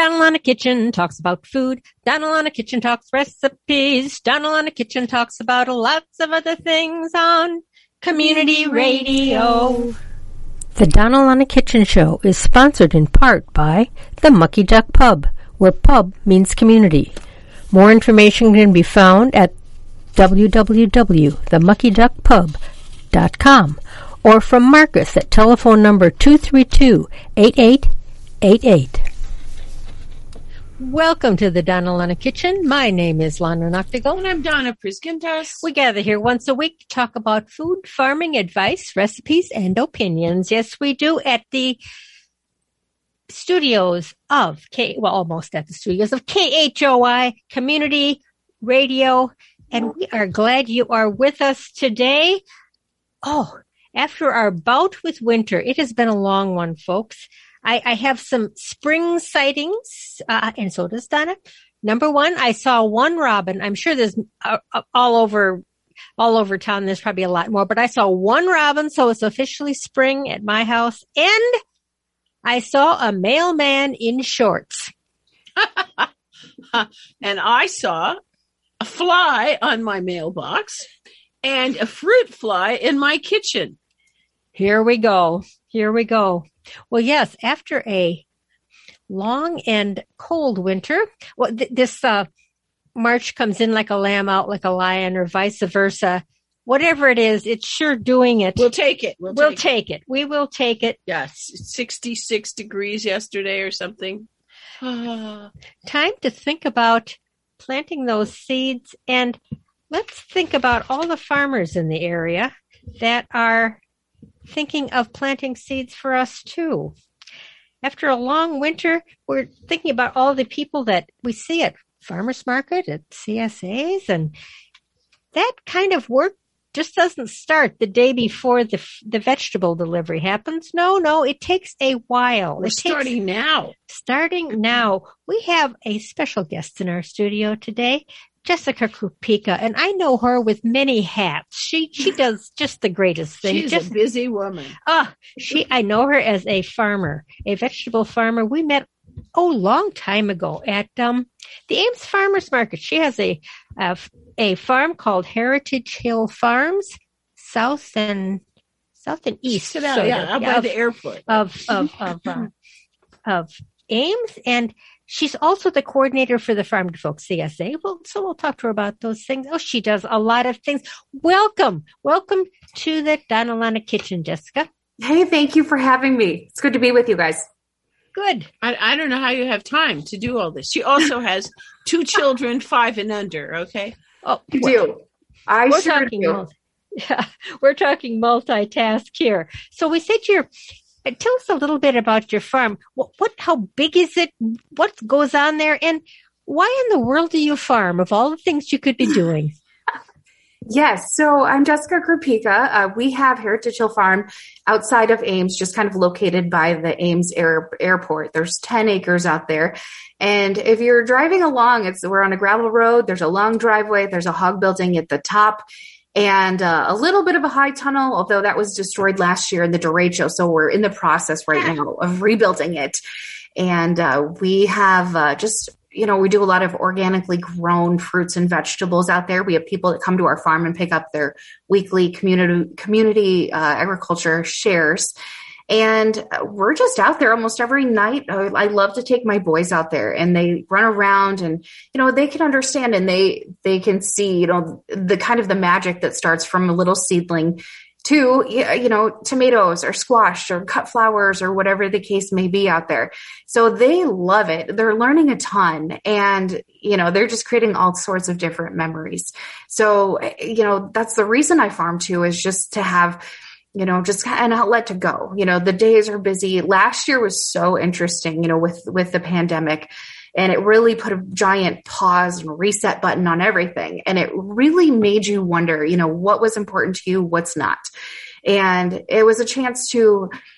Donalana Kitchen talks about food. Donalana Kitchen talks recipes. Donalana Kitchen talks about lots of other things on community radio. The Donalana Kitchen Show is sponsored in part by the Mucky Duck Pub, where pub means community. More information can be found at www.themuckyduckpub.com or from Marcus at telephone number 232-8888. Welcome to the Donalana Kitchen. My name is Lana Noctigal. And I'm Donna Priskintas. We gather here once a week to talk about food, farming, advice, recipes, and opinions. Yes, we do at the studios of almost at the studios of KHOI Community Radio. And we are glad you are with us today. Oh, after our bout with winter, it has been a long one, folks. I have some spring sightings, and so does Donna. Number one, I saw one robin. I'm sure there's all over town. There's probably a lot more, but I saw one robin, so it's officially spring at my house. And I saw a mailman in shorts. And I saw a fly on my mailbox and a fruit fly in my kitchen. Here we go. Well, yes, after a long and cold winter, this March comes in like a lamb, out like a lion, or vice versa. Whatever it is, it's sure doing it. We'll take it. We'll take it. We will take it. Yes, 66 degrees yesterday or something. Time to think about planting those seeds, and let's think about all the farmers in the area that are thinking of planting seeds for us too. After a long winter, we're thinking about all the people that we see at farmers market, at CSAs, and that kind of work just doesn't start the day before the vegetable delivery happens. No, it takes a while. Starting now. We have a special guest in our studio today, Jessica Krupika, and I know her with many hats. She does just the greatest thing. She's a busy woman. I know her as a farmer, a vegetable farmer. We met a long time ago at the Ames Farmers Market. She has a farm called Heritage Hill Farms, south and east, out by the airport of Ames, and she's also the coordinator for the Farm to Folk CSA. So we'll talk to her about those things. Oh, she does a lot of things. Welcome to the Donalana Kitchen, Jessica. Hey, thank you for having me. It's good to be with you guys. Good. I don't know how you have time to do all this. She also has 2 children, 5 and under. Okay. Oh, you do. We're talking multitask here. So we said tell us a little bit about your farm. How big is it? What goes on there? And why in the world do you farm of all the things you could be doing? Yes. So I'm Jessica Krupika. We have Heritage Hill Farm outside of Ames, just kind of located by the Ames airport. There's 10 acres out there. And if you're driving along, we're on a gravel road. There's a long driveway. There's a hog building at the top. And a little bit of a high tunnel, although that was destroyed last year in the derecho. So we're in the process right now of rebuilding it. And we have we do a lot of organically grown fruits and vegetables out there. We have people that come to our farm and pick up their weekly community agriculture shares. And we're just out there almost every night. I love to take my boys out there, and they run around, and, they can understand, and they can see, the kind of the magic that starts from a little seedling to, tomatoes or squash or cut flowers or whatever the case may be out there. So they love it. They're learning a ton, and, they're just creating all sorts of different memories. So, that's the reason I farm too, is just to have, just an outlet to go. The days are busy. Last year was so interesting, with the pandemic, and it really put a giant pause and reset button on everything. And it really made you wonder, what was important to you, what's not. And it was a chance to,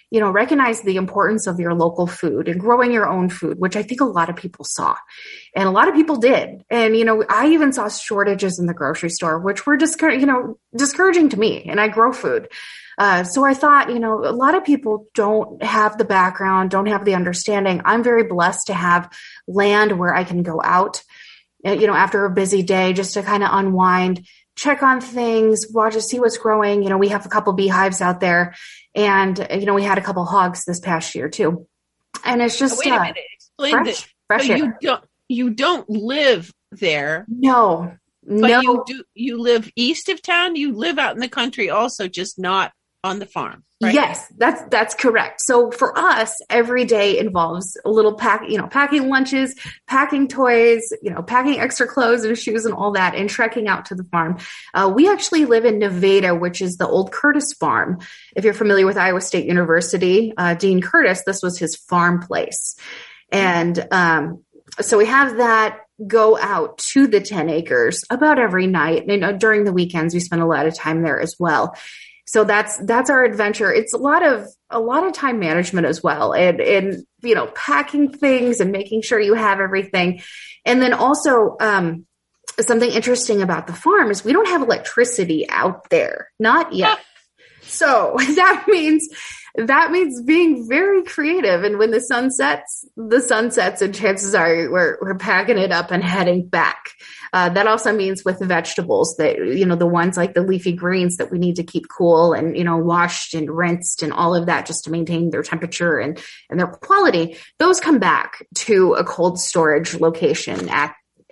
recognize the importance of your local food and growing your own food, which I think a lot of people saw. And a lot of people did. And, I even saw shortages in the grocery store, which were discouraging to me. And I grow food. So I thought, a lot of people don't have the background, don't have the understanding. I'm very blessed to have land where I can go out, after a busy day just to kind of unwind, check on things, watch and see what's growing. We have a couple beehives out there and, we had a couple hogs this past year too. And it's just, wait a minute, explain this. Fresh air. You don't live there. No. But you live east of town. You live out in the country also, just not on the farm. Right? Yes, that's correct. So for us, every day involves a little packing lunches, packing toys, packing extra clothes and shoes and all that, and trekking out to the farm. We actually live in Nevada, which is the old Curtis farm. If you're familiar with Iowa State University, Dean Curtis, this was his farm place. And so we have that, go out to the 10 acres about every night. And during the weekends, we spend a lot of time there as well. So that's our adventure. It's a lot of time management as well. And packing things and making sure you have everything. And then also, something interesting about the farm is we don't have electricity out there. Not yet. So that means being very creative. And when the sun sets, and chances are we're packing it up and heading back. That also means with the vegetables that, the ones like the leafy greens that we need to keep cool and, washed and rinsed and all of that just to maintain their temperature and their quality. Those come back to a cold storage location at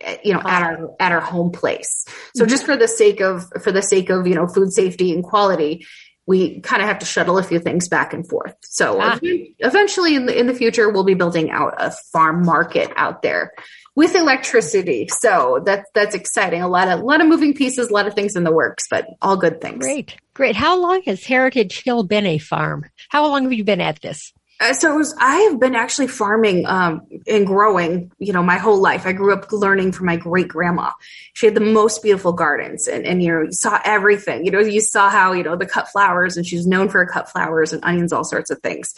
our home place. So just for the sake of, food safety and quality, we kind of have to shuttle a few things back and forth. So eventually in the future, we'll be building out a farm market out there with electricity. So that's exciting. A lot of moving pieces, a lot of things in the works, but all good things. Great. How long has Heritage Hill been a farm? How long have you been at this? I have been actually farming and growing, my whole life. I grew up learning from my great grandma. She had the most beautiful gardens and you saw everything. You saw how, the cut flowers, and she's known for her cut flowers and onions, all sorts of things.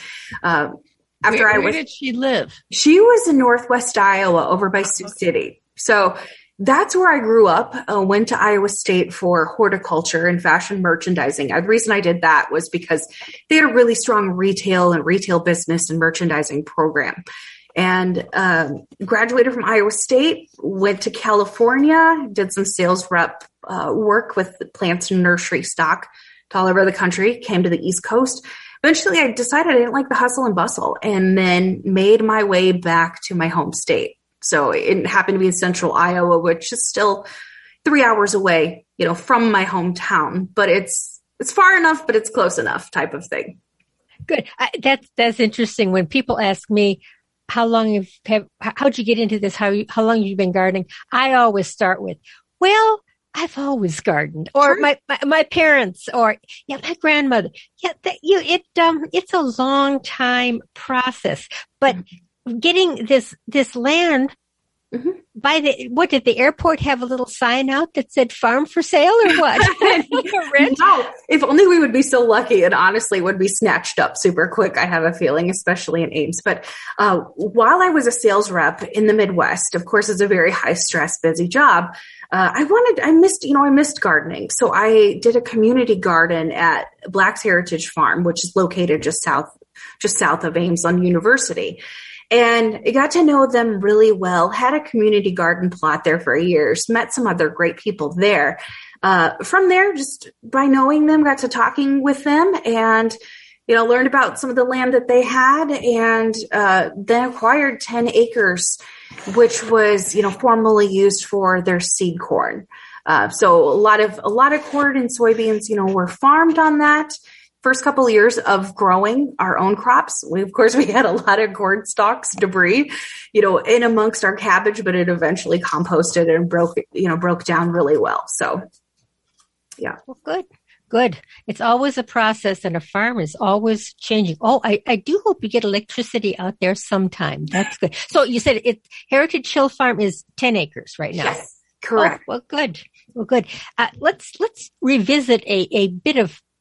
Where did she live? She was in Northwest Iowa over by Sioux City. So that's where I grew up, went to Iowa State for horticulture and fashion merchandising. The reason I did that was because they had a really strong retail business and merchandising program. And graduated from Iowa State, went to California, did some sales rep work with plants and nursery stock all over the country, came to the East Coast. Eventually, I decided I didn't like the hustle and bustle, and then made my way back to my home state. So it happened to be in central Iowa, which is still 3 hours away, from my hometown, but it's far enough, but it's close enough type of thing. Good. That's interesting. When people ask me, how'd you get into this? How long have you been gardening? I always start with, well, I've always gardened, or my parents, or my grandmother. It's a long time process, but getting this land. Mm-hmm. What did the airport have a little sign out that said farm for sale or what? No, if only we would be so lucky, and honestly would be snatched up super quick. I have a feeling, especially in Ames. But while I was a sales rep in the Midwest, of course, it's a very high stress, busy job. I missed gardening. So I did a community garden at Black's Heritage Farm, which is located just south of Ames on University. And I got to know them really well, had a community garden plot there for years, met some other great people there. From there, just by knowing them, got to talking with them and, learned about some of the land that they had, and then acquired 10 acres, which was, formerly used for their seed corn. So a lot of corn and soybeans, were farmed on that. First couple of years of growing our own crops, we had a lot of corn stalks, debris, in amongst our cabbage, but it eventually composted and broke down really well. So, yeah. Well, good. It's always a process, and a farm is always changing. Oh, I do hope you get electricity out there sometime. That's good. So you said Heritage Hill Farm is 10 acres right now. Yes, correct. Oh, well, good. Let's revisit a bit of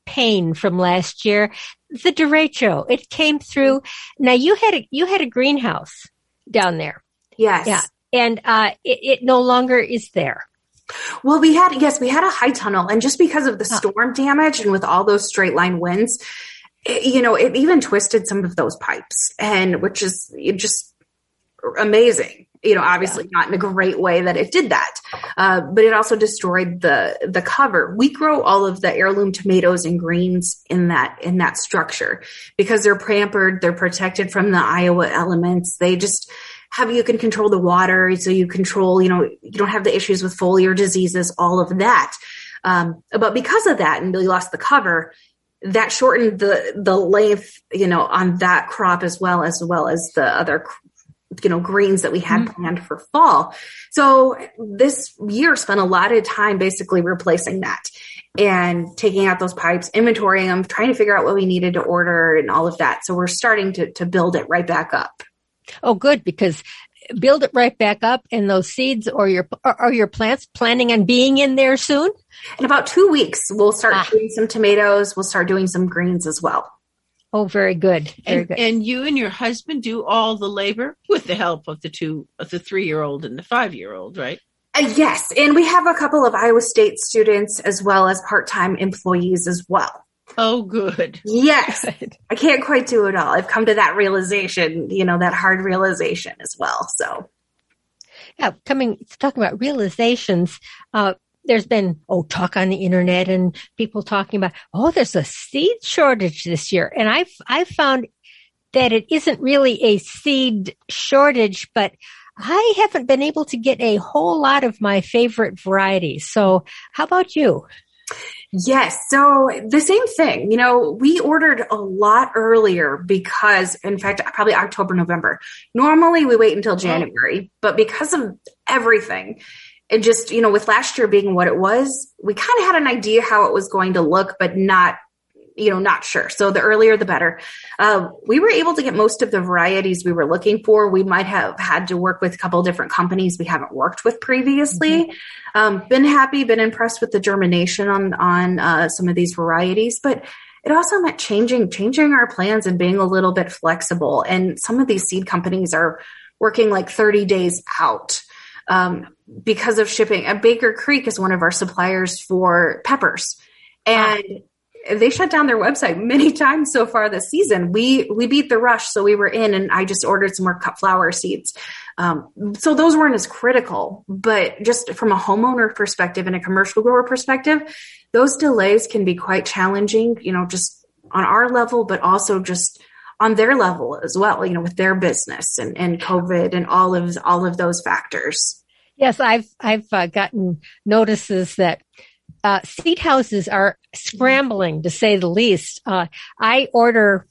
pain from last year, the derecho. It came through. Now you had a greenhouse down there. Yes. Yeah. And it no longer is there. Well, we had a high tunnel, and just because of the storm damage and with all those straight line winds, it even twisted some of those pipes, and which is just amazing. Obviously not in a great way that it did that, but it also destroyed the cover. We grow all of the heirloom tomatoes and greens in that structure because they're pampered, they're protected from the Iowa elements. They just you can control the water, so you control, you don't have the issues with foliar diseases, all of that. But because of that, and we lost the cover, that shortened the length, on that crop as well as the other greens that we had planned for fall. So this year spent a lot of time basically replacing that and taking out those pipes, inventorying them, trying to figure out what we needed to order and all of that. So we're starting to build it right back up. Oh, good, because build it right back up, and those seeds or your plants planning on being in there soon? In about 2 weeks, we'll start doing some tomatoes. We'll start doing some greens as well. Oh, very good. Very good. And you and your husband do all the labor with the help of the 3-year-old and the 5-year-old, right? Yes. And we have a couple of Iowa State students as well as part-time employees as well. Oh, good. Yes. I can't quite do it all. I've come to that realization, that hard realization as well. So, yeah, talking about realizations, there's been, talk on the internet and people talking about, there's a seed shortage this year. And I've found that it isn't really a seed shortage, but I haven't been able to get a whole lot of my favorite varieties. So how about you? Yes. So the same thing, we ordered a lot earlier because, in fact, probably October, November. Normally we wait until January, but because of everything, and just, with last year being what it was, we kind of had an idea how it was going to look, but not sure. So the earlier, the better. We were able to get most of the varieties we were looking for. We might have had to work with a couple of different companies we haven't worked with previously. Been impressed with the germination on some of these varieties, but it also meant changing our plans and being a little bit flexible. And some of these seed companies are working like 30 days out. Because of shipping. Baker Creek is one of our suppliers for peppers, and they shut down their website many times so far this season. We beat the rush, so we were in, and I just ordered some more cut flower seeds. So those weren't as critical, but just from a homeowner perspective and a commercial grower perspective, those delays can be quite challenging, just on our level, but also just on their level as well, with their business and COVID and all of those factors. Yes, I've gotten notices that seed houses are scrambling, to say the least. I've ordered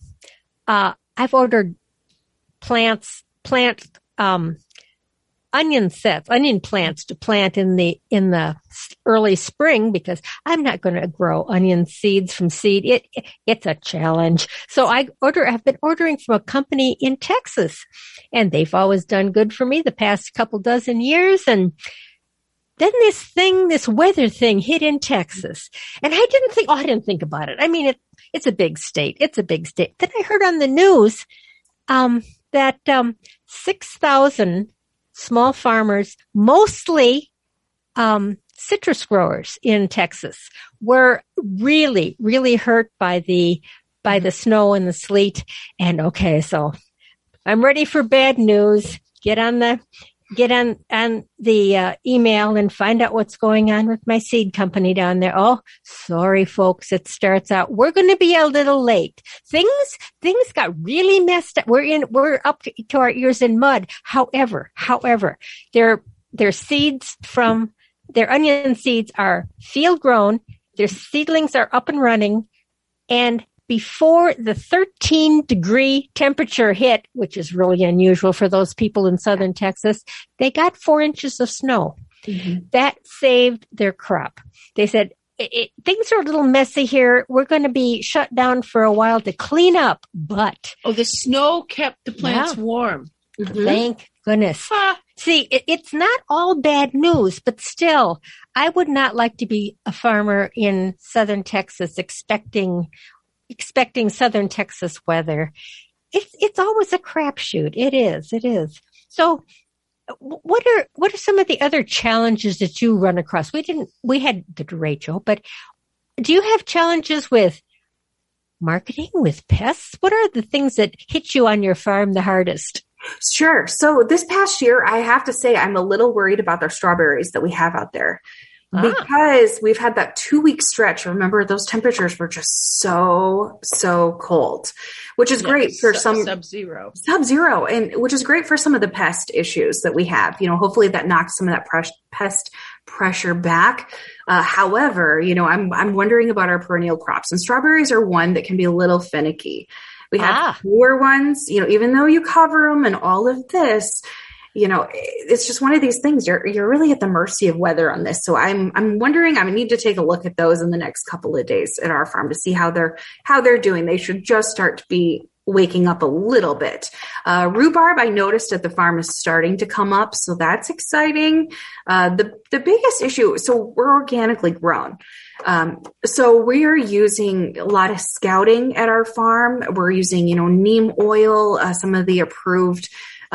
onion plants to plant in the early spring, because I'm not going to grow onion seeds from seed. It's a challenge. So I've been ordering from a company in Texas, and they've always done good for me the past couple dozen years. And then this weather thing hit in Texas, and I didn't think about it. I mean, it's a big state. It's a big state. Then I heard on the news, that, 6,000 small farmers, mostly citrus growers in Texas, were really, really hurt by the snow and the sleet. And okay, so I'm ready for bad news. Get on the email and find out what's going on with my seed company down there. Oh, sorry, folks. It starts out, we're going to be a little late. Things got really messed up. We're up to our ears in mud. However, their seeds from their onion seeds are field grown. Their seedlings are up and running. And before the 13-degree temperature hit, which is really unusual for those people in southern Texas, they got 4 inches of snow. Mm-hmm. That saved their crop. They said, things are a little messy here. We're going to be shut down for a while to clean up, but... Oh, the snow kept the plants warm. Mm-hmm. Thank goodness. See, it's not all bad news, but still, I would not like to be a farmer in southern Texas expecting southern Texas weather. It's always a crapshoot. It is. So what are some of the other challenges that you run across? We had the derecho, but do you have challenges with marketing, with pests? What are the things that hit you on your farm the hardest? Sure. So this past year, I have to say I'm a little worried about the strawberries that we have out there. Because we've had that 2-week stretch. Remember, those temperatures were just so cold, which is great for some sub-zero, and which is great for some of the pest issues that we have. Hopefully that knocks some of that pest pressure back. However, I'm wondering about our perennial crops, and strawberries are one that can be a little finicky. We have newer ones, even though you cover them and all of this. It's just one of these things. You're really at the mercy of weather on this. So I'm wondering, I need to take a look at those in the next couple of days at our farm to see how they're doing. They should just start to be waking up a little bit. Rhubarb, I noticed at the farm is starting to come up. So that's exciting. The biggest issue, so we're organically grown. So we are using a lot of scouting at our farm. We're using, neem oil, some of the approved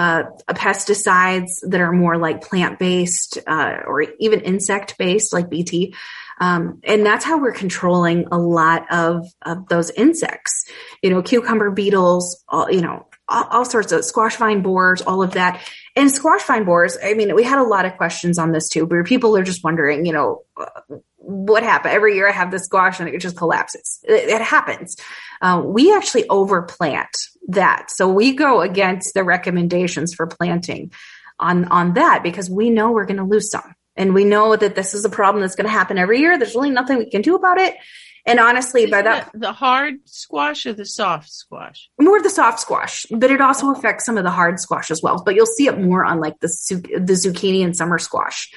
pesticides that are more like plant-based or even insect-based like BT. And that's how we're controlling a lot of those insects, cucumber beetles, all sorts of squash vine borers, all of that. And squash vine borers, we had a lot of questions on this too, where people are just wondering, what happened? Every year I have this squash and it just collapses. It happens. We actually overplant that. So we go against the recommendations for planting on that because we know we're going to lose some. And we know that this is a problem that's going to happen every year. There's really nothing we can do about it. And honestly, the hard squash or the soft squash? More the soft squash, but it also affects some of the hard squash as well. But you'll see it more on like the zucchini and summer squash.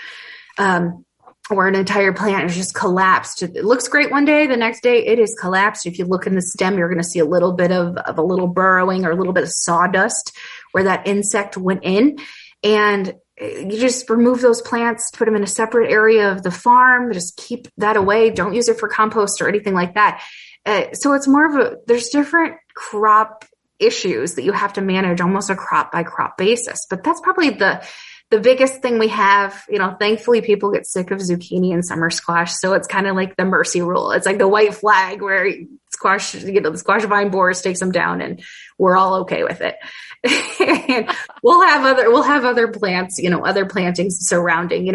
Where an entire plant is just collapsed. It looks great one day, the next day it is collapsed. If you look in the stem, you're going to see a little bit of a little burrowing or a little bit of sawdust where that insect went in. And you just remove those plants, put them in a separate area of the farm, just keep that away. Don't use it for compost or anything like that. So it's more of there's different crop issues that you have to manage almost a crop by crop basis. But that's probably the biggest thing we have. Thankfully people get sick of zucchini and summer squash. So it's kind of like the mercy rule. It's like the white flag where the squash vine borers takes them down and we're all okay with it. And we'll have other plants, other plantings surrounding,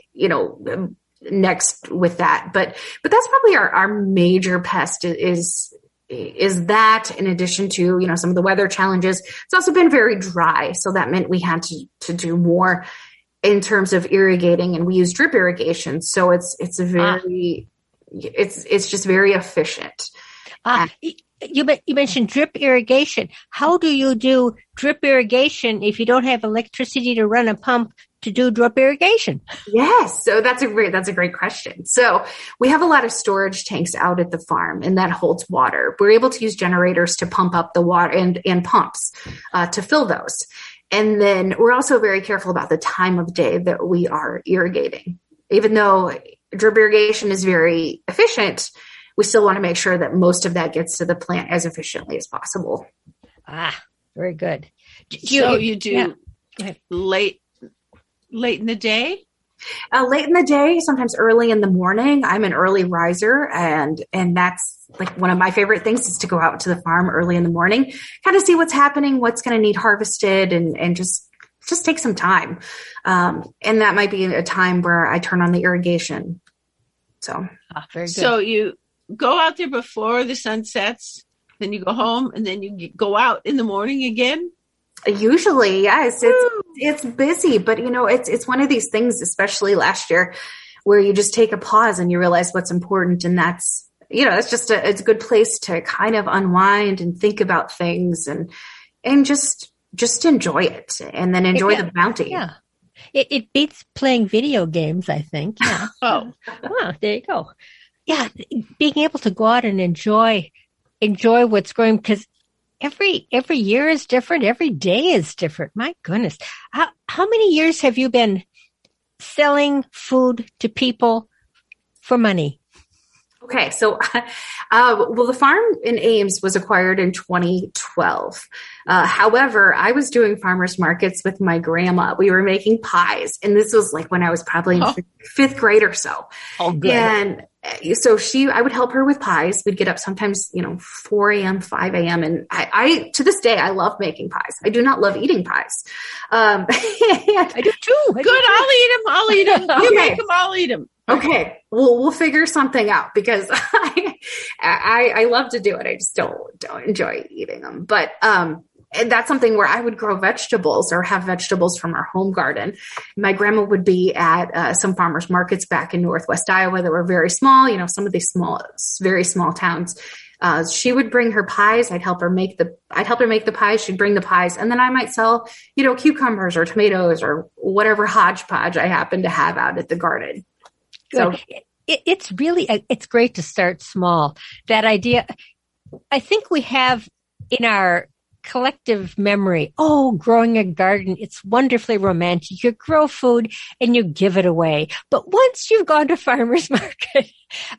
next with that. But that's probably our major pest is that, in addition to, some of the weather challenges. It's also been very dry. So that meant we had to do more in terms of irrigating, and we use drip irrigation. So it's just very efficient. You mentioned drip irrigation. How do you do drip irrigation if you don't have electricity to run a pump to do drip irrigation? Yes. So that's a great question. So we have a lot of storage tanks out at the farm, and that holds water. We're able to use generators to pump up the water and pumps to fill those. And then we're also very careful about the time of day that we are irrigating. Even though drip irrigation is very efficient, we still want to make sure that most of that gets to the plant as efficiently as possible. Very good. You do late in the day? Late in the day, sometimes early in the morning. I'm an early riser, and that's like one of my favorite things is to go out to the farm early in the morning, kind of see what's happening, what's going to need harvested, and just take some time. And that might be a time where I turn on the irrigation. So, very good. So you go out there before the sun sets, then you go home, and then you go out in the morning again? Usually, yes. It's busy, but it's one of these things, especially last year, where you just take a pause and you realize what's important. And that's, it's it's a good place to kind of unwind and think about things and just enjoy it, and then enjoy the bounty. Yeah. It beats playing video games, I think. Yeah. Oh, there you go. Yeah. Being able to go out and enjoy what's growing, because every year is different. Every day is different. My goodness. How many years have you been selling food to people for money? Okay, so, well, the farm in Ames was acquired in 2012. However, I was doing farmers markets with my grandma. We were making pies, and this was like when I was probably in fifth grade or so. Oh, good. And so I would help her with pies. We'd get up sometimes, 4 a.m., 5 a.m. And I, to this day, I love making pies. I do not love eating pies. I do too. Good. I'll eat them. You make them, I'll eat them. Okay. We'll figure something out because I love to do it. I just don't enjoy eating them. But, and that's something where I would grow vegetables or have vegetables from our home garden. My grandma would be at some farmers markets back in Northwest Iowa that were very small, some of these very small towns. She would bring her pies. I'd help her make the pies. She'd bring the pies, and then I might sell, cucumbers or tomatoes or whatever hodgepodge I happen to have out at the garden. Good. So it's great to start small. That idea, I think we have in our collective memory, growing a garden, it's wonderfully romantic. You grow food and you give it away. But once you've gone to farmer's market,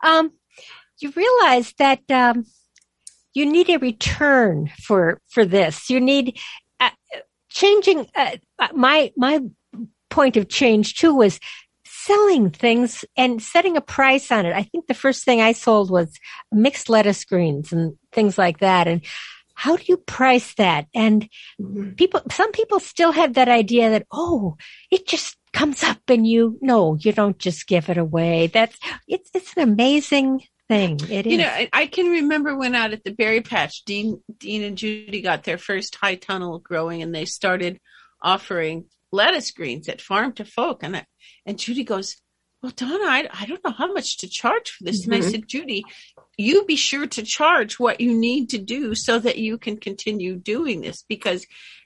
you realize that you need a return for this. You need changing. My point of change too was selling things and setting a price on it. I think the first thing I sold was mixed lettuce greens and things like that. And how do you price that? And some people still have that idea that, it just comes up and you don't just give it away. It's an amazing thing. It is. I can remember when out at the berry patch, Dean and Judy got their first high tunnel growing, and they started offering lettuce greens at Farm to Folk. And Judy goes, well, Donna, I don't know how much to charge for this. And I said, Judy, you be sure to charge what you need to do so that you can continue doing this, because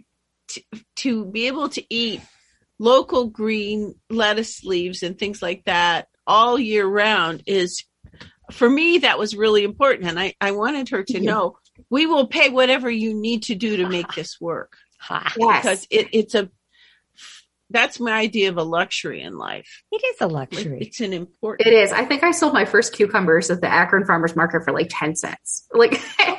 to be able to eat local green lettuce leaves and things like that all year round is, for me, that was really important. And I wanted her to know, we will pay whatever you need to do to make this work. Yes. Because that's my idea of a luxury in life. It is a luxury. It's an important. It is. I think I sold my first cucumbers at the Akron Farmers Market for like 10 cents. Like,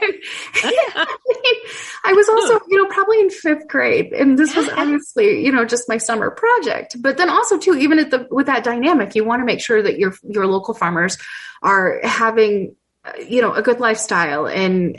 I was also, probably in fifth grade, and this was honestly, just my summer project. But then also too, even with that dynamic, you want to make sure that your local farmers are having, a good lifestyle, and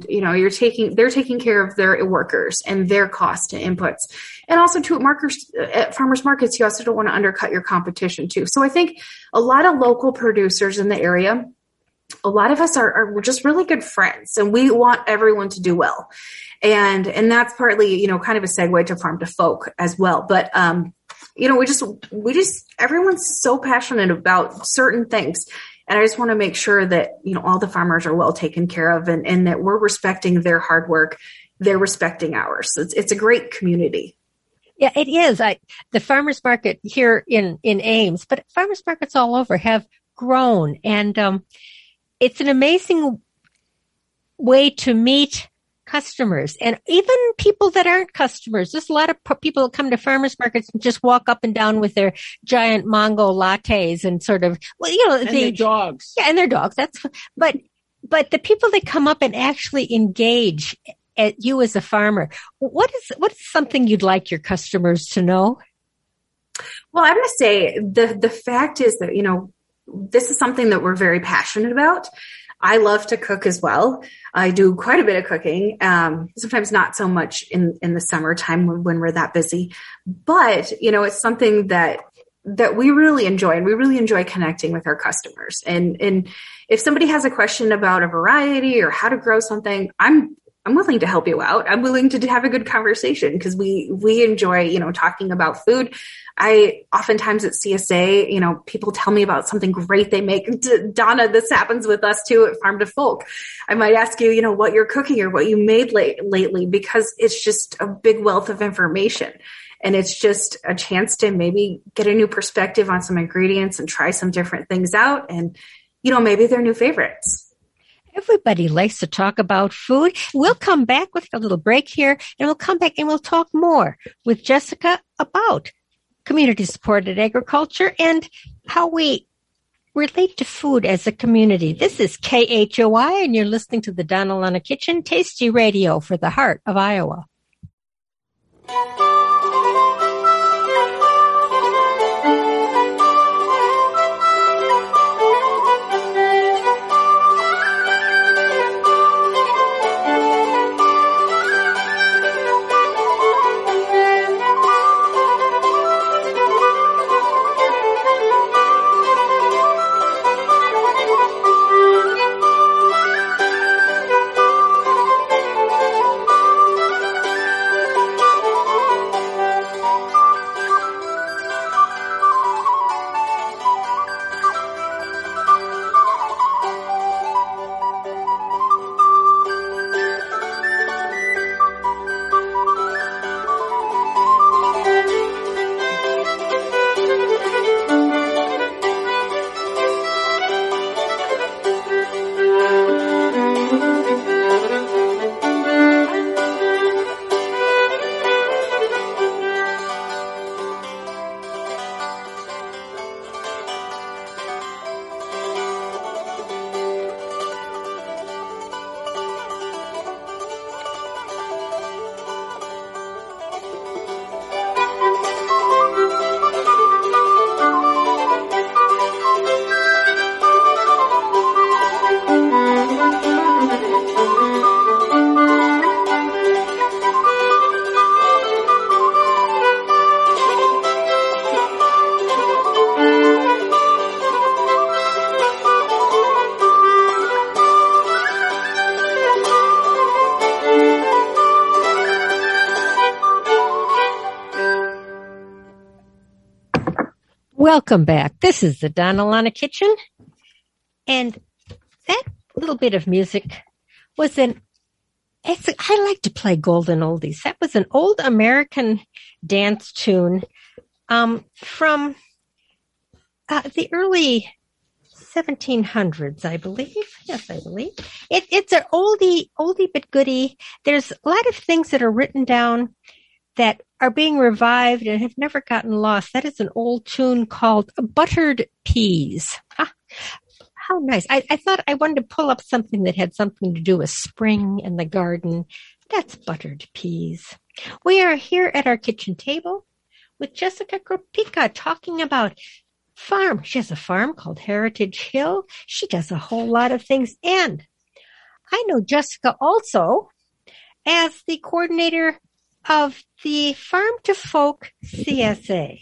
they're taking care of their workers and their cost and inputs. And also too, at farmers markets, you also don't want to undercut your competition too. So I think a lot of local producers in the area, a lot of us are just really good friends, and we want everyone to do well. And that's partly, kind of a segue to Farm to Folk as well. But, we just, everyone's so passionate about certain things. And I just want to make sure that, all the farmers are well taken care of, and that we're respecting their hard work. They're respecting ours. It's a great community. Yeah, it is. The farmers market here in Ames, but farmers markets all over have grown. And it's an amazing way to meet customers, and even people that aren't customers. There's a lot of people that come to farmers markets and just walk up and down with their giant mango lattes and sort of, and their dogs. Yeah, and their dogs. But the people that come up and actually engage at you as a farmer, what is something you'd like your customers to know? Well, I'm going to say the fact is that, this is something that we're very passionate about. I love to cook as well. I do quite a bit of cooking. Sometimes not so much in the summertime when we're that busy, but it's something that we really enjoy, and we really enjoy connecting with our customers. And if somebody has a question about a variety or how to grow something, I'm willing to help you out. I'm willing to have a good conversation, because we enjoy, talking about food. Oftentimes at CSA, people tell me about something great they make. Donna, this happens with us too at Farm to Folk. I might ask you, what you're cooking or what you made lately, because it's just a big wealth of information. And it's just a chance to maybe get a new perspective on some ingredients and try some different things out. And, maybe they're new favorites. Everybody likes to talk about food. We'll come back with a little break here, and we'll come back and we'll talk more with Jessica about community-supported agriculture and how we relate to food as a community. This is KHOI, and you're listening to the Donna Lana Kitchen Tasty Radio for the heart of Iowa. Welcome back. This is the Donna Lana Kitchen. And that little bit of music was I like to play golden oldies. That was an old American dance tune from the early 1700s, I believe. Yes, I believe. It's an oldie but goodie. There's a lot of things that are written down that are being revived and have never gotten lost. That is an old tune called Buttered Peas. How nice. I thought I wanted to pull up something that had something to do with spring and the garden. That's Buttered Peas. We are here at our kitchen table with Jessica Kropicka talking about farm. She has a farm called Heritage Hill. She does a whole lot of things. And I know Jessica also as the coordinator of the Farm to Folk CSA.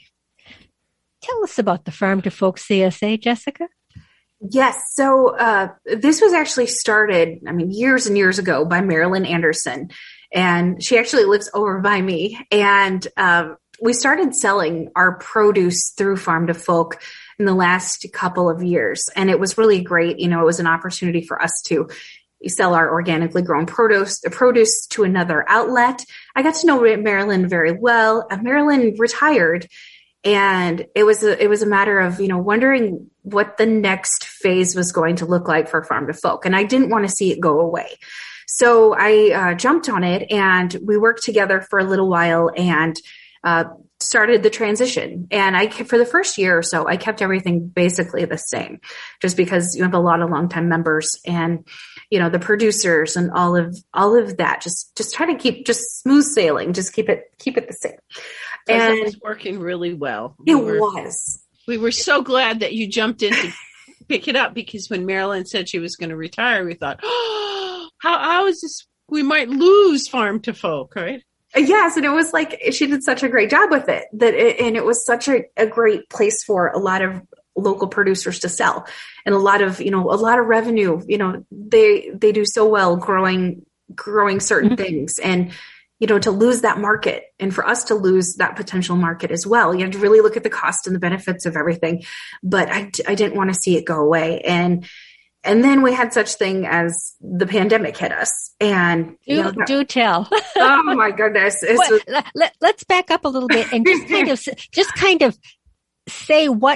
Tell us about the Farm to Folk CSA, Jessica. Yes. So this was actually started, years and years ago by Marilyn Anderson. And she actually lives over by me. And we started selling our produce through Farm to Folk in the last couple of years. And it was really great. It was an opportunity for us to sell our organically grown produce to another outlet. I got to know Marilyn very well. Marilyn retired, and it was a matter of, wondering what the next phase was going to look like for Farm to Folk. And I didn't want to see it go away. So I jumped on it, and we worked together for a little while and started the transition. And for the first year or so, I kept everything basically the same, just because you have a lot of longtime members and, the producers and all of that. Just try to keep just smooth sailing. Just keep it the same. And it was working really well. It was. We were so glad that you jumped in to pick it up, because when Marilyn said she was going to retire, we thought, oh, how is this? We might lose Farm to Folk, right? Yes, and it was like she did such a great job with it and it was such a great place for a lot of local producers to sell, and a lot of revenue. They do so well growing certain things, and to lose that market, and for us to lose that potential market as well. You have to really look at the cost and the benefits of everything. But I didn't want to see it go away, and then we had such thing as the pandemic hit us, and do tell. Oh my goodness! Let's back up a little bit and just kind of say what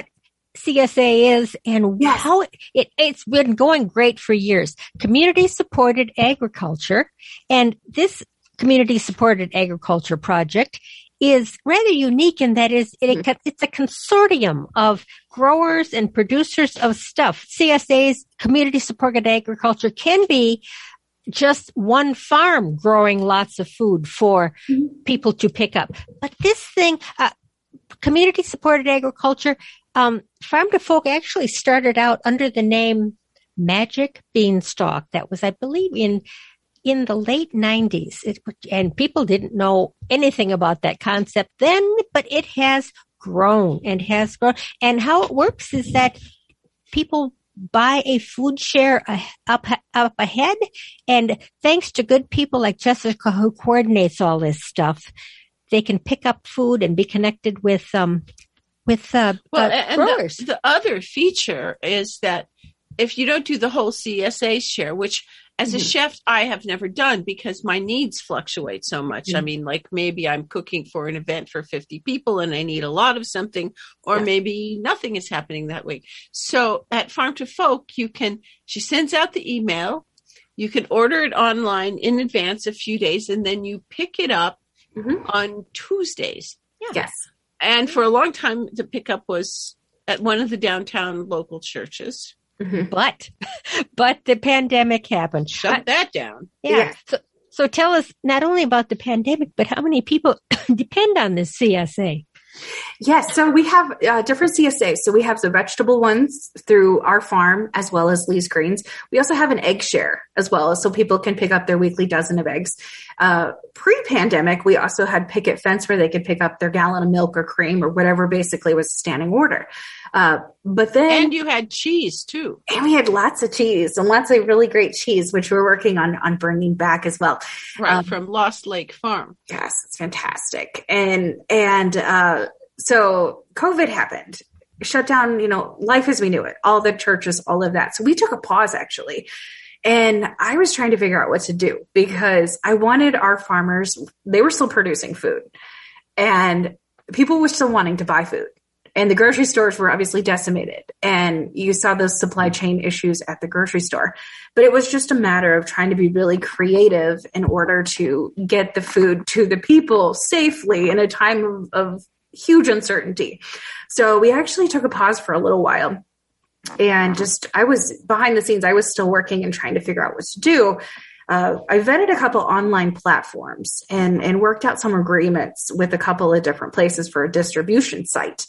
CSA is and Yes. how it's been going great for years. Community supported agriculture. And this community supported agriculture project is rather unique in that it's a consortium of growers and producers of stuff. CSA's community supported agriculture can be just one farm growing lots of food for people to pick up. But this thing, community supported agriculture, Farm to Folk actually started out under the name Magic Beanstalk. That was, I believe, in the late 90s. And people didn't know anything about that concept then, but it has grown and has grown. And how it works is that people buy a food share up ahead. And thanks to good people like Jessica, who coordinates all this stuff, they can pick up food and be connected with growers. The other feature is that if you don't do the whole CSA share, which as a chef, I have never done because my needs fluctuate so much. I mean, like maybe I'm cooking for an event for 50 people and I need a lot of something, or maybe nothing is happening that week. So at Farm to Folk, she sends out the email, you can order it online in advance a few days, and then you pick it up on Tuesdays. Yeah. Yes. And for a long time, the pickup was at one of the downtown local churches. But the pandemic happened. Shut that down. Yeah. So tell us not only about the pandemic, but how many people depend on this CSA? Yes. So we have different CSAs. So we have the vegetable ones through our farm as well as Lee's Greens. We also have an egg share as well, so people can pick up their weekly dozen of eggs. Pre-pandemic, we also had picket fence where they could pick up their gallon of milk or cream or whatever basically was a standing order. But then, and you had cheese too. And we had lots of cheese and lots of really great cheese, which we're working on bringing back as well. Right. From Lost Lake Farm. Yes. It's fantastic. So COVID happened, shut down, life as we knew it, all the churches, all of that. So we took a pause actually. And I was trying to figure out what to do because I wanted our farmers, they were still producing food and people were still wanting to buy food. And the grocery stores were obviously decimated. And you saw those supply chain issues at the grocery store. But it was just a matter of trying to be really creative in order to get the food to the people safely in a time of huge uncertainty. So we actually took a pause for a little while. And I was behind the scenes, I was still working and trying to figure out what to do. I vetted a couple online platforms and worked out some agreements with a couple of different places for a distribution site,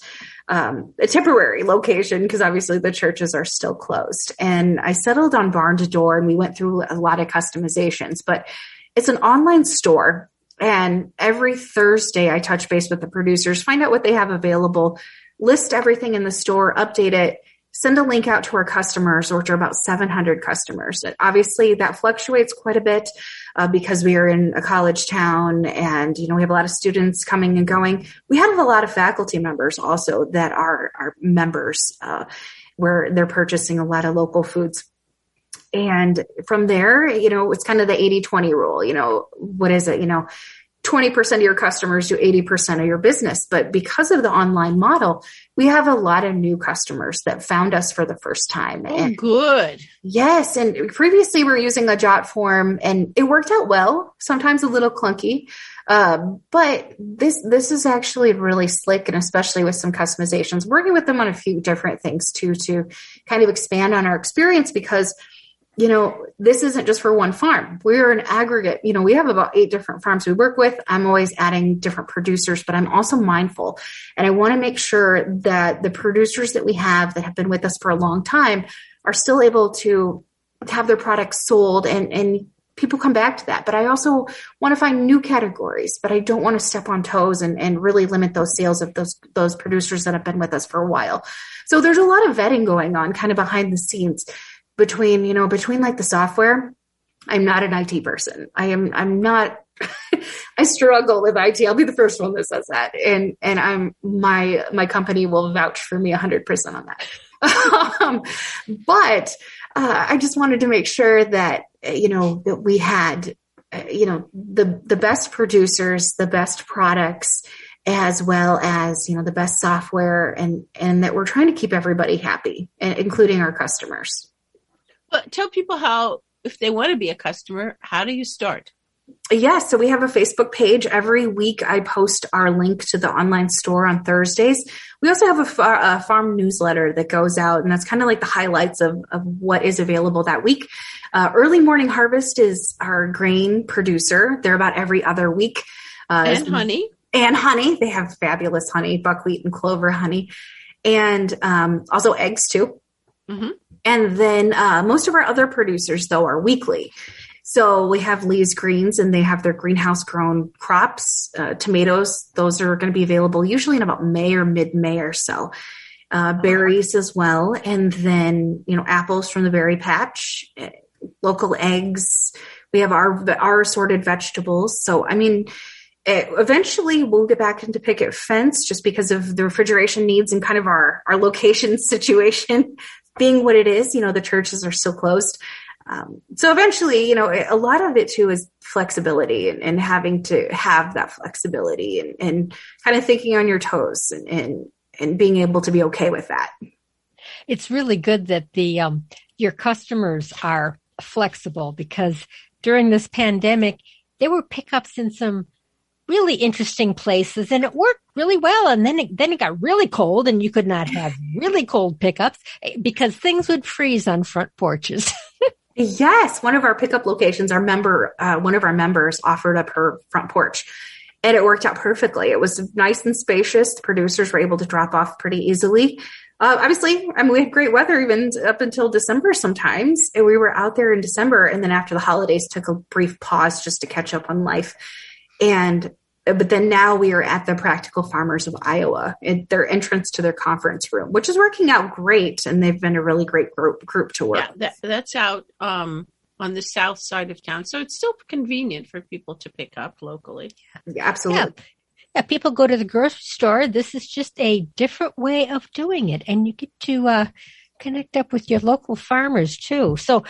a temporary location, because obviously the churches are still closed. And I settled on Barn to Door, and we went through a lot of customizations, but it's an online store. And every Thursday I touch base with the producers, find out what they have available, list everything in the store, update it, send a link out to our customers, which are about 700 customers. Obviously, that fluctuates quite a bit because we are in a college town and, we have a lot of students coming and going. We have a lot of faculty members also that are our members where they're purchasing a lot of local foods. And from there, it's kind of the 80-20 rule. What is it? 20% of your customers do 80% of your business. But because of the online model, we have a lot of new customers that found us for the first time. Oh, and good. Yes. And previously we were using a Jot form and it worked out well, sometimes a little clunky. But this is actually really slick, and especially with some customizations, working with them on a few different things too, to kind of expand on our experience because this isn't just for one farm. We're an aggregate. We have about 8 different farms we work with. I'm always adding different producers, but I'm also mindful. And I want to make sure that the producers that we have that have been with us for a long time are still able to have their products sold and people come back to that. But I also want to find new categories, but I don't want to step on toes and really limit those sales of those producers that have been with us for a while. So there's a lot of vetting going on kind of behind the scenes. Between like the software, I'm not an IT person. I'm not, I struggle with IT. I'll be the first one that says that. And my company will vouch for me 100% on that. But I just wanted to make sure that, that we had, the best producers, the best products, as well as, you know, the best software, and that we're trying to keep everybody happy, including our customers. But tell people how, if they want to be a customer, how do you start? Yes, so we have a Facebook page. Every week I post our link to the online store on Thursdays. We also have a farm newsletter that goes out, and that's kind of like the highlights of what is available that week. Early Morning Harvest is our grain producer. They're about every other week. And honey. And honey. They have fabulous honey, buckwheat and clover honey, and also eggs too. Mm-hmm. And then most of our other producers, though, are weekly. So we have Lee's Greens, and they have their greenhouse grown crops, tomatoes. Those are going to be available usually in about May or mid-May or so. Berries as well. And then, you know, apples from the berry patch, local eggs. We have our assorted vegetables. So, I mean, eventually we'll get back into picket fence just because of the refrigeration needs and kind of our location situation being what it is. You know, the churches are still closed. So eventually, you know, a lot of it too is flexibility and having to have that flexibility and kind of thinking on your toes and being able to be okay with that. It's really good that your customers are flexible, because during this pandemic, there were pickups in some really interesting places, and it worked really well. And then it got really cold, and you could not have really cold pickups because things would freeze on front porches. Yes. One of our pickup locations, one of our members offered up her front porch, and it worked out perfectly. It was nice and spacious. The producers were able to drop off pretty easily. Obviously, I mean, we had great weather even up until December sometimes, and we were out there in December. And then after the holidays, took a brief pause just to catch up on life. But then now we are at the Practical Farmers of Iowa, at their entrance to their conference room, which is working out great. And they've been a really great group to work. Yeah, that's out on the south side of town. So it's still convenient for people to pick up locally. Yeah, absolutely. Yeah, people go to the grocery store. This is just a different way of doing it. And you get to connect up with your local farmers too. So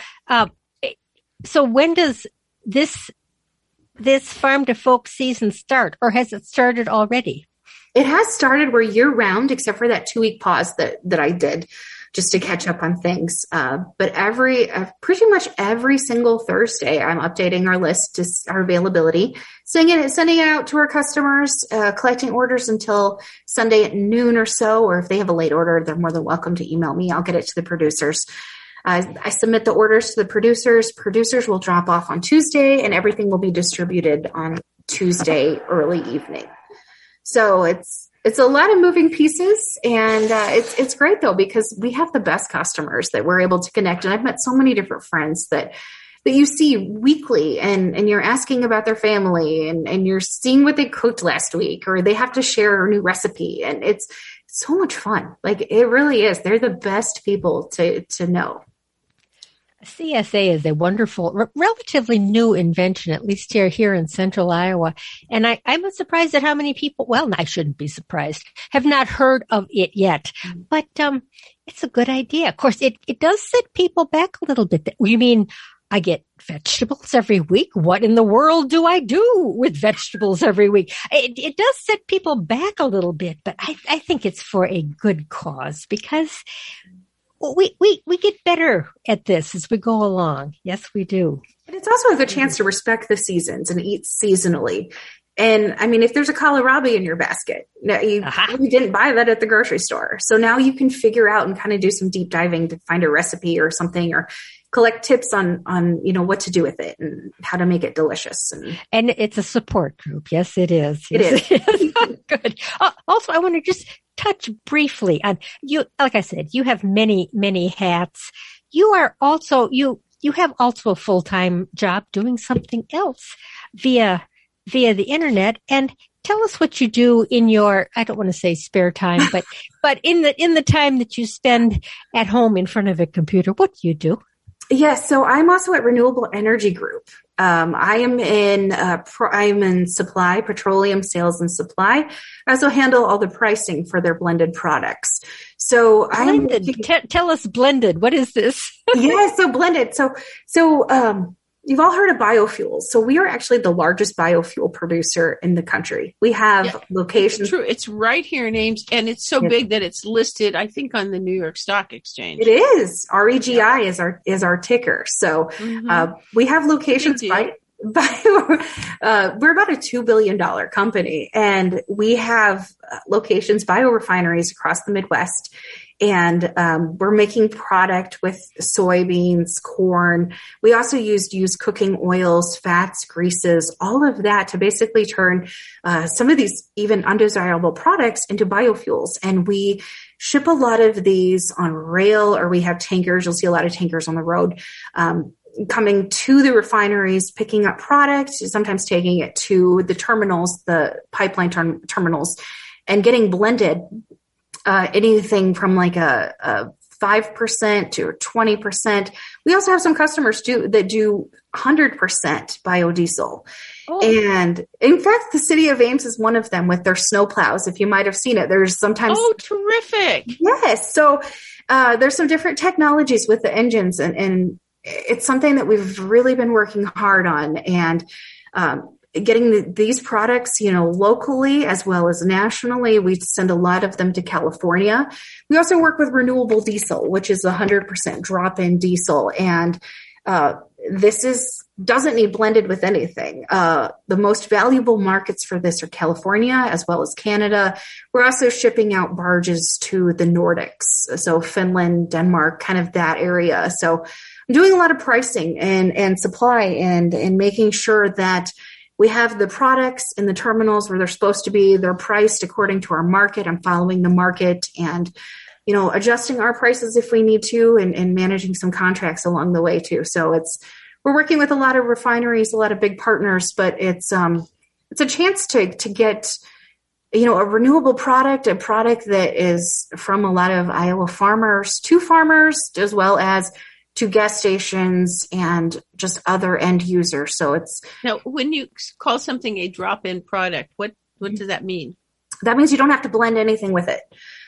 when does this Farm to Folk season start, or has it started already? It has started. We're year round, except for that 2-week pause that I did just to catch up on things. But pretty much every single Thursday, I'm updating our list to our availability, sending it out to our customers, collecting orders until Sunday at noon or so. Or if they have a late order, they're more than welcome to email me. I'll get it to the producers. I submit the orders to the producers. Producers will drop off on Tuesday, and everything will be distributed on Tuesday early evening. So it's a lot of moving pieces, and it's great though, because we have the best customers that we're able to connect. And I've met so many different friends that you see weekly, and you're asking about their family, and you're seeing what they cooked last week, or they have to share a new recipe, and it's so much fun. Like, it really is. They're the best people to know. CSA is a wonderful, relatively new invention, at least here in central Iowa. And I'm surprised at how many people, well, I shouldn't be surprised, have not heard of it yet. But it's a good idea. Of course, it does set people back a little bit. You mean I get vegetables every week? What in the world do I do with vegetables every week? It does set people back a little bit, but I think it's for a good cause, because we get better at this as we go along. Yes, we do. And it's also a good chance to respect the seasons and eat seasonally. And I mean, if there's a kohlrabi in your basket, you didn't buy that at the grocery store. So now you can figure out and kind of do some deep diving to find a recipe or something, or collect tips on what to do with it and how to make it delicious. And it's a support group. Yes, it is. Yes, it is. Good. Also, I want to just touch briefly on you. Like I said, you have many, many hats. You are also, you have also a full-time job doing something else via the internet. And tell us what you do in your, I don't want to say spare time, but in the time that you spend at home in front of a computer, what do you do? Yes. So I'm also at Renewable Energy Group. I'm in supply, petroleum sales and supply. I also handle all the pricing for their blended products. So blended. Tell us blended. What is this? Yeah. So blended. So you've all heard of biofuels. So we are actually the largest biofuel producer in the country. We have locations. It's true. It's right here in Ames, and it's so big that it's listed, I think, on the New York Stock Exchange. It is. REGI is our ticker. So we have locations we're about a $2 billion company, and we have locations, biorefineries across the Midwest. And we're making product with soybeans, corn. We also use cooking oils, fats, greases, all of that to basically turn some of these even undesirable products into biofuels. And we ship a lot of these on rail, or we have tankers. You'll see a lot of tankers on the road coming to the refineries, picking up product, sometimes taking it to the terminals, the pipeline terminals, and getting blended. Anything from like a 5% to 20%. We also have some customers that do 100% biodiesel. Oh. And in fact, the city of Ames is one of them with their snowplows. If you might have seen it, there's sometimes. Oh, terrific. Yes. So there's some different technologies with the engines, and it's something that we've really been working hard on, and getting these products, locally as well as nationally. We send a lot of them to California. We also work with renewable diesel, which is 100% drop-in diesel. And this doesn't need blended with anything. The most valuable markets for this are California as well as Canada. We're also shipping out barges to the Nordics. So Finland, Denmark, kind of that area. So I'm doing a lot of pricing and supply and making sure that we have the products in the terminals where they're supposed to be. They're priced according to our market. I'm following the market and, adjusting our prices if we need to, and managing some contracts along the way too. So we're working with a lot of refineries, a lot of big partners, but it's a chance to get, a renewable product, a product that is from a lot of Iowa farmers to farmers, as well as to gas stations and just other end users. So now, when you call something a drop-in product, what does that mean? That means you don't have to blend anything with it.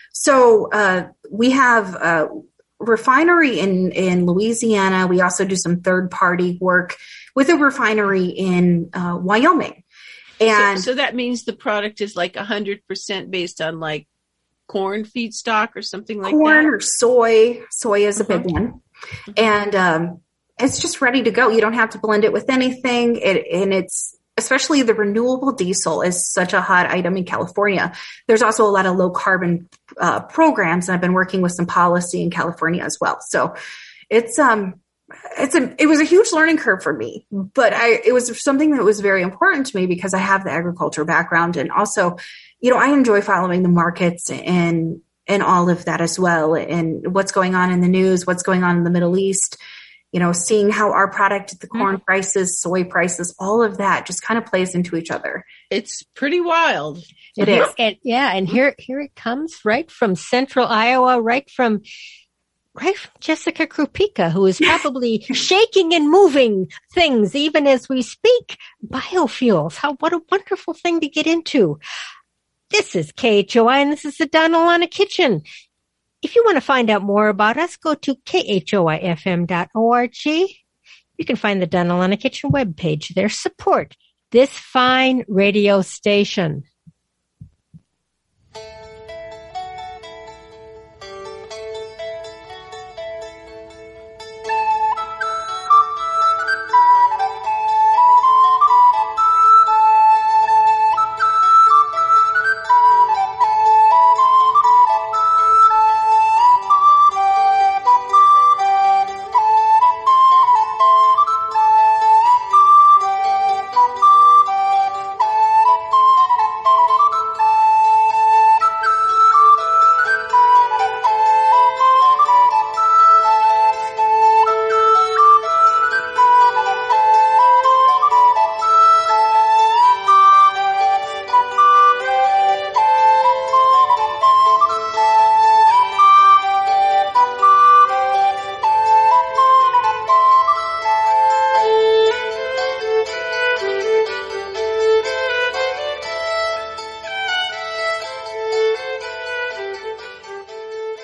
So we have a refinery in Louisiana. We also do some third-party work with a refinery in Wyoming. And so that means the product is like 100% based on like corn feedstock or something like that? Corn or soy. Soy is a big one. And it's just ready to go. You don't have to blend it with anything. And it's, especially the renewable diesel is such a hot item in California. There's also a lot of low carbon programs, and I've been working with some policy in California as well. So it was a huge learning curve for me, but it was something that was very important to me because I have the agriculture background, and also, I enjoy following the markets and all of that as well, and what's going on in the news, what's going on in the Middle East, seeing how our product, the corn prices, soy prices, all of that just kind of plays into each other. It's pretty wild. It is. And here it comes right from central Iowa, right from Jessica Krupika, who is probably shaking and moving things even as we speak. Biofuels. What a wonderful thing to get into. This is KHOI, and this is the Donna Lana Kitchen. If you want to find out more about us, go to khoifm.org. You can find the Donna Lana Kitchen webpage there. Support this fine radio station.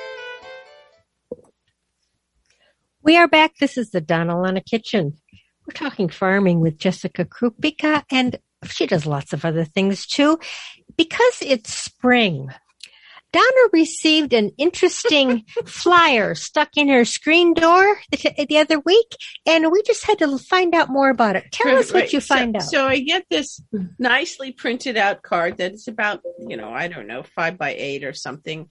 We are back. This is the Donna Lana Kitchen. We're talking farming with Jessica Krupika, and she does lots of other things too. Because it's spring, Donna received an interesting flyer stuck in her screen door the other week, and we just had to find out more about it. Tell us what you find out. So I get this nicely printed out card that is about, I don't know, 5 by 8 or something.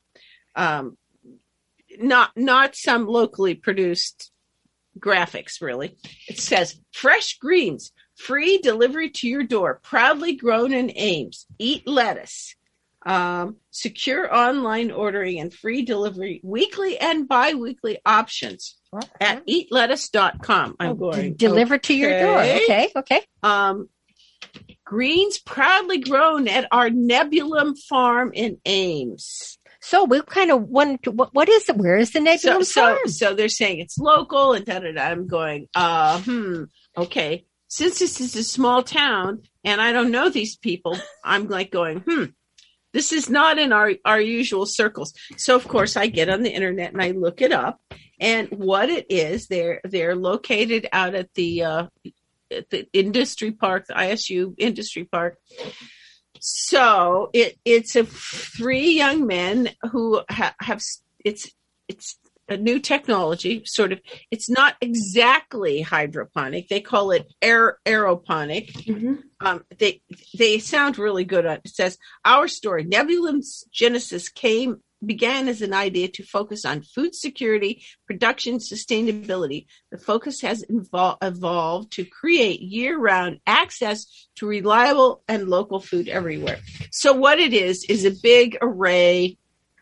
Not some locally produced graphics, really. It says, fresh greens, free delivery to your door, proudly grown in Ames. Eat lettuce. Secure online ordering and free delivery, weekly and bi-weekly options at eatlettuce.com. I'm going delivered to your door. Okay. Greens proudly grown at our Nebulum farm in Ames. So we kind of want to, what is it? Where is the Nebulum farm? So they're saying it's local and da-da-da. I'm going, okay. Since this is a small town and I don't know these people, I'm like going, this is not in our usual circles. So, of course, I get on the internet and I look it up. And what it is, they're located out at the industry park, the ISU industry park. So it's 3 young men who have it's a new technology, sort of. It's not exactly hydroponic. They call it aeroponic. Mm-hmm. They sound really good. It says, our story, Nebulum's genesis began as an idea to focus on food security, production, sustainability. The focus has evolved to create year-round access to reliable and local food everywhere. So what it is a big array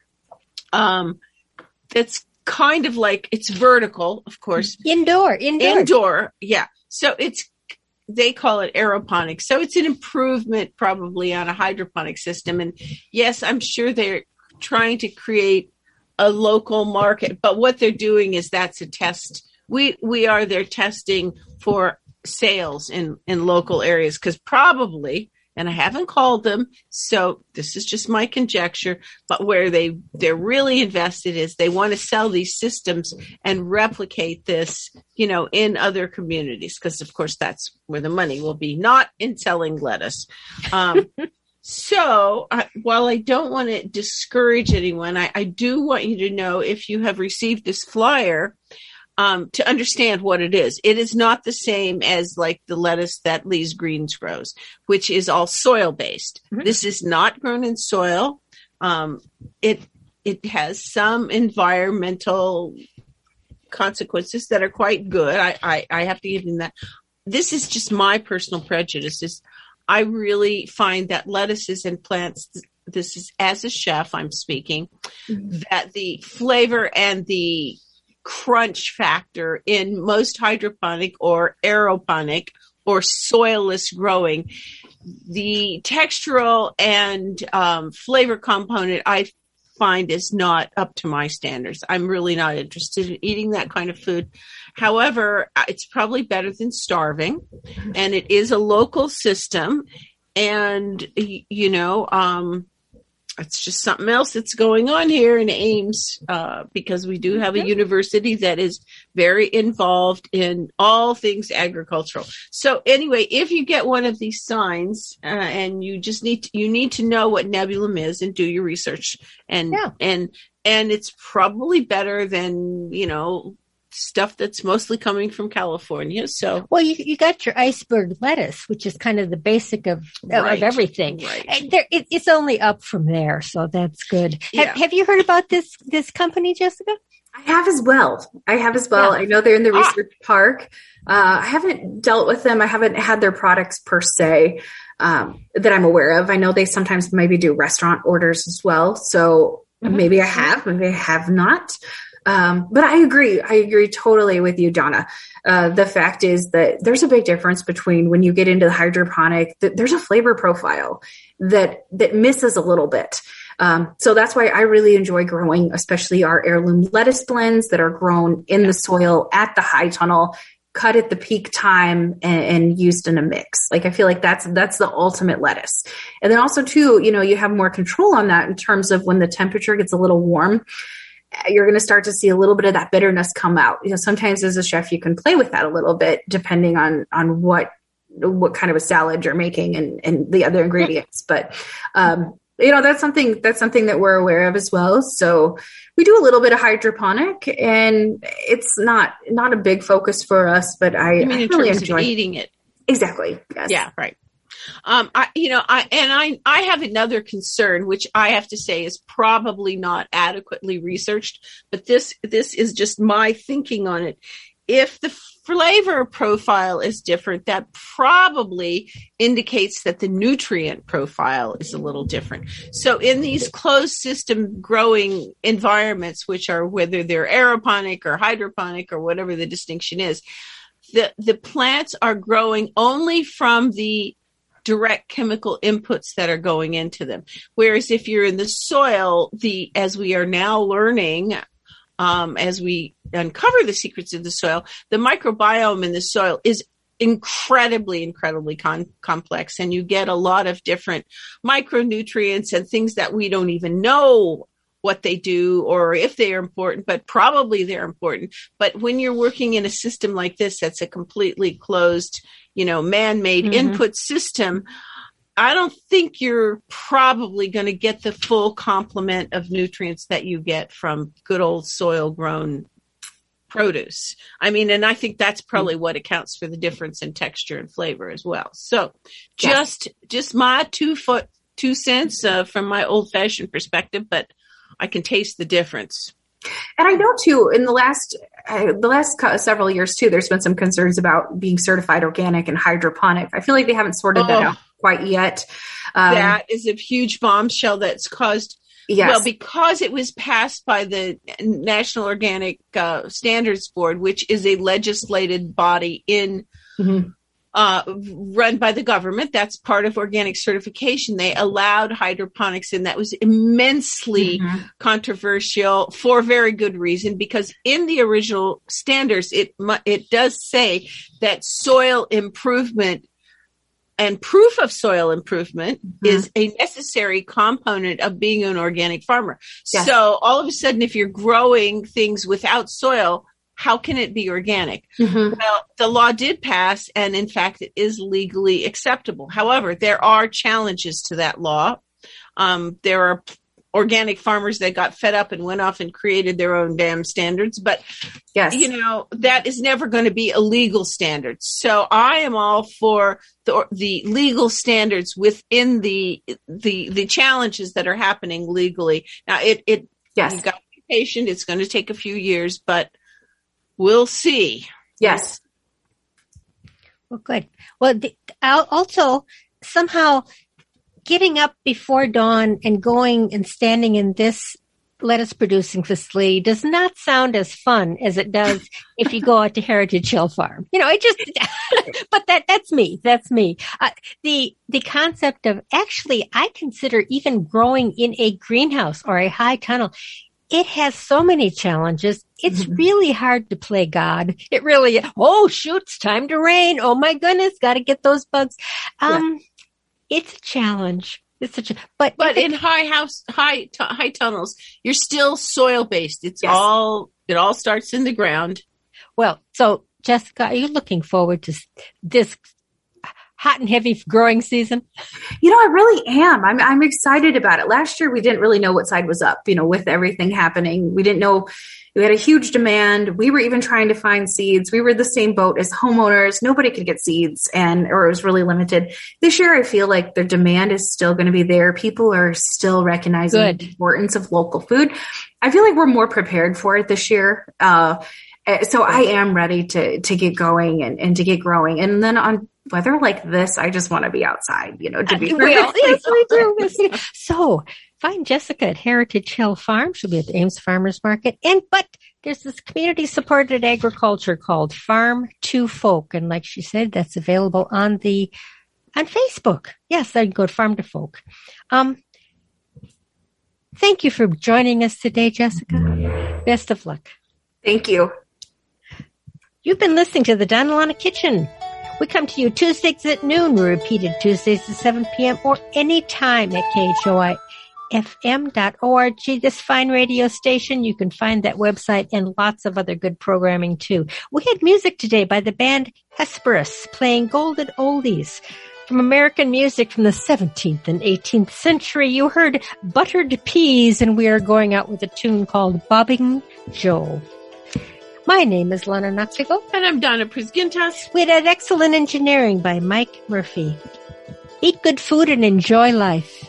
that's kind of like, it's vertical, of course. Indoor. Yeah. So they call it aeroponics. So it's an improvement probably on a hydroponic system. And yes, I'm sure they're trying to create a local market, but what they're doing is that's a test. They're testing for sales in local areas, because probably, and I haven't called them, so this is just my conjecture, but where they're really invested is they want to sell these systems and replicate this, in other communities, because of course that's where the money will be, not in selling lettuce. So while I don't want to discourage anyone, I do want you to know, if you have received this flyer, to understand what it is. It is not the same as like the lettuce that Lee's Greens grows, which is all soil based. Mm-hmm. This is not grown in soil. It has some environmental consequences that are quite good. I have to give them that. This is just my personal prejudices. I really find that lettuces and plants, this is as a chef I'm speaking, mm-hmm. that the flavor and the crunch factor in most hydroponic or aeroponic or soilless growing, the textural and flavor component I find is not up to my standards. I'm really not interested in eating that kind of food. However, it's probably better than starving, and it is a local system, and it's just something else that's going on here in Ames, because we do have a university that is very involved in all things agricultural. So anyway, if you get one of these signs, and you just need to know what Nebulum is and do your research, and it's probably better than, stuff that's mostly coming from California. So, well, you got your iceberg lettuce, which is kind of the basic of everything. Right. And it's only up from there, so that's good. Yeah. Have you heard about this company, Jessica? I have as well. Yeah. I know they're in the research park. I haven't dealt with them. I haven't had their products per se that I'm aware of. I know they sometimes maybe do restaurant orders as well. So maybe I have not. But I agree totally with you, Donna. The fact is that there's a big difference between when you get into the hydroponic, there's a flavor profile that misses a little bit. So that's why I really enjoy growing, especially our heirloom lettuce blends that are grown in the soil at the high tunnel, cut at the peak time and used in a mix. Like, I feel like that's the ultimate lettuce. And then also too, you have more control on that in terms of when the temperature gets a little warm. you're going to start to see a little bit of that bitterness come out. Sometimes as a chef, you can play with that a little bit depending on what kind of a salad you're making and the other ingredients. But, that's something that we're aware of as well. So we do a little bit of hydroponic, and it's not a big focus for us, but I really enjoy eating it. Exactly. Yes. Yeah. Right. I have another concern, which I have to say is probably not adequately researched, but this is just my thinking on it. If the flavor profile is different, that probably indicates that the nutrient profile is a little different. So in these closed system growing environments, which are whether they're aeroponic or hydroponic or whatever the distinction is, the plants are growing only from the direct chemical inputs that are going into them. Whereas if you're in the soil, as we are now learning, as we uncover the secrets of the soil, the microbiome in the soil is incredibly complex, and you get a lot of different micronutrients and things that we don't even know what they do or if they are important, but probably they're important. But when you're working in a system like this, that's a completely closed, man-made input system, I don't think you're probably going to get the full complement of nutrients that you get from good old soil grown produce. And I think that's probably what accounts for the difference in texture and flavor as well. So just my 2 cents from my old fashioned perspective, but I can taste the difference. And I know too, in the last several years too, there's been some concerns about being certified organic and hydroponic. I feel like they haven't sorted that out quite yet. That is a huge bombshell that's caused. Yes. Well, because it was passed by the National Organic Standards Board, which is a legislated body run by the government. That's part of organic certification. They allowed hydroponics in. That was immensely controversial for very good reason, because in the original standards, it does say that soil improvement and proof of soil improvement is a necessary component of being an organic farmer. Yes. So all of a sudden, if you're growing things without soil, how can it be organic? Well, the law did pass, and in fact, it is legally acceptable. However, there are challenges to that law. There are organic farmers that got fed up and went off and created their own damn standards. But, that is never going to be a legal standard. So I am all for the legal standards within the challenges that are happening legally. Now, you've got to be patient. It's going to take a few years, but we'll see. Yes. Well, good. Well, also somehow getting up before dawn and going and standing in this lettuce producing facility does not sound as fun as it does if you go out to Heritage Hill Farm. But that's me. That's me. The concept of actually, I consider even growing in a greenhouse or a high tunnel, it has so many challenges. It's really hard to play God. It really is. Oh, shoot, it's time to rain. Oh my goodness, got to get those bugs. It's a challenge. But in high tunnels, you're still soil based. It all starts in the ground. Well, so Jessica, are you looking forward to this hot and heavy growing season? I really am. I'm excited about it. Last year, we didn't really know what side was up, with everything happening. We didn't know. We had a huge demand. We were even trying to find seeds. We were the same boat as homeowners. Nobody could get seeds or it was really limited. This year, I feel like the demand is still going to be there. People are still recognizing the importance of local food. I feel like we're more prepared for it this year. So I am ready to get going and to get growing. And then on weather like this, I just want to be outside, to be real. Yes, we do. So find Jessica at Heritage Hill Farm. She'll be at the Ames Farmers Market. But there's this community supported agriculture called Farm to Folk. And like she said, that's available on Facebook. Yes, I can go to Farm to Folk. Thank you for joining us today, Jessica. Best of luck. Thank you. You've been listening to the Donna Lana Kitchen. We come to you Tuesdays at noon. We're repeated Tuesdays at 7 p.m. or anytime at KHOI fm.org, this fine radio station. You can find that website and lots of other good programming too. We had music today by the band Hesperus playing golden oldies from American music from the 17th and 18th century. You heard Buttered Peas, and we are going out with a tune called Bobbing Joe. My name is Lana Noxico. And I'm Donna Prisgintas. We had Excellent Engineering by Mike Murphy. Eat good food and enjoy life.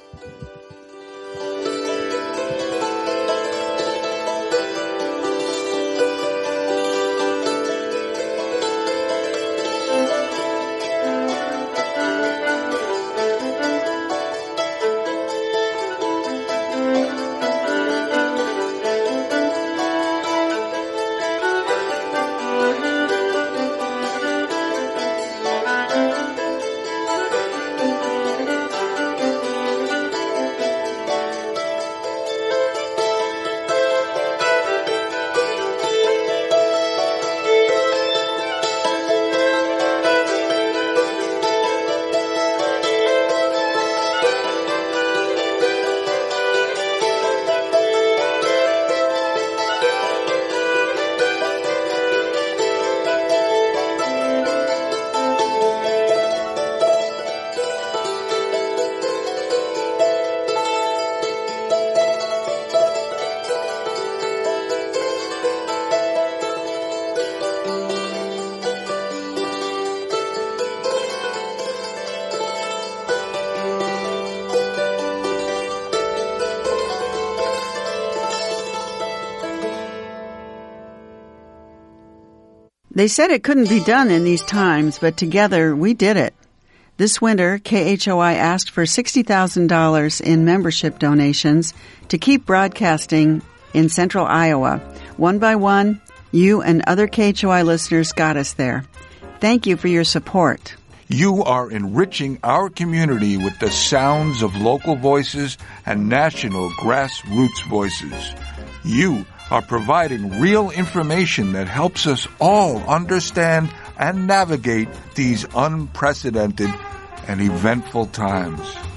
They said it couldn't be done in these times, but together we did it. This winter, KHOI asked for $60,000 in membership donations to keep broadcasting in central Iowa. One by one, you and other KHOI listeners got us there. Thank you for your support. You are enriching our community with the sounds of local voices and national grassroots voices. You are providing real information that helps us all understand and navigate these unprecedented and eventful times.